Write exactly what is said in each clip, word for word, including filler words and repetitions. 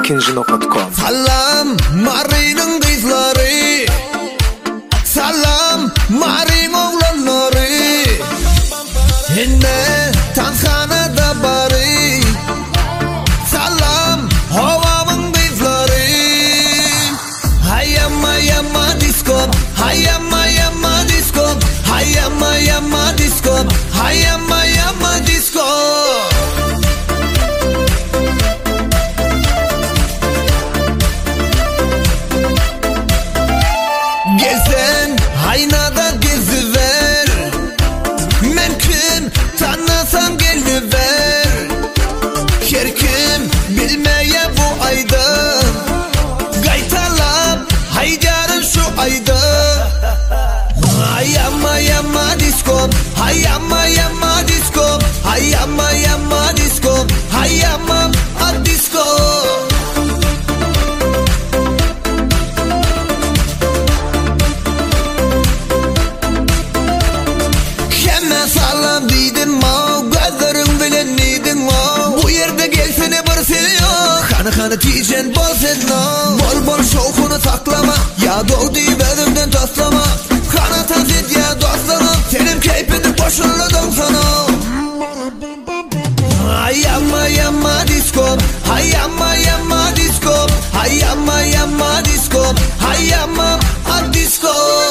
ikinci nokta com. Salam Mari'nin kızları, salam Mari'nin oğlanları, inne tanhanada bari. Salam havamın kızları, hayama yama disco, hayama yama disco, hayama yama disco, hayama yama disco. Gezen aynada geziver, mümkün tanısan geliver. Her kim bilmeye bu ayda, gaytalap haydarın şu ayda. Hayama yama disco, hayama yama disco, hayama yama disco, hayama a disco. Salam dedim ma, gözlerim bilen neydin ma. Bu yerde gelsene bir seni yok, kanı kanı tijen bol sen no. Bol bol şokunu saklama, ya doğdu belimden taslama. Kana tazit ya dostlarım, senin keyfini boşunladım sana. Hayama yama disco, hayama yama disco, hayama yama disco, hayama a disco.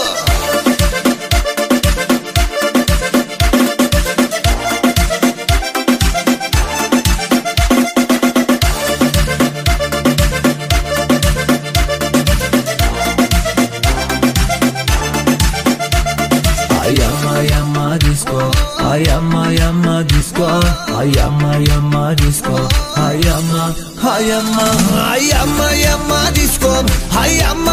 Hayama yama disco, hayama yama disco, hayama yama disco, hayama, hayama, hayama yama disco, hayama